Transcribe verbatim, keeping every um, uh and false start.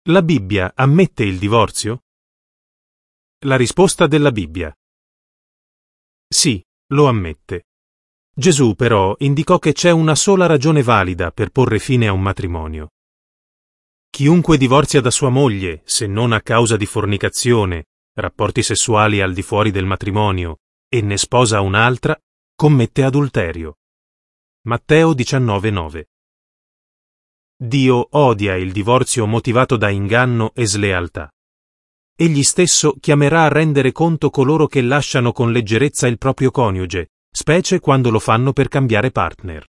La Bibbia ammette il divorzio? La risposta della Bibbia. Sì, lo ammette. Gesù però indicò che c'è una sola ragione valida per porre fine a un matrimonio. Chiunque divorzia da sua moglie, se non a causa di fornicazione, rapporti sessuali al di fuori del matrimonio, e ne sposa un'altra, commette adulterio. Matteo diciannove nove. Dio odia il divorzio motivato da inganno e slealtà. Egli stesso chiamerà a rendere conto coloro che lasciano con leggerezza il proprio coniuge, specie quando lo fanno per cambiare partner.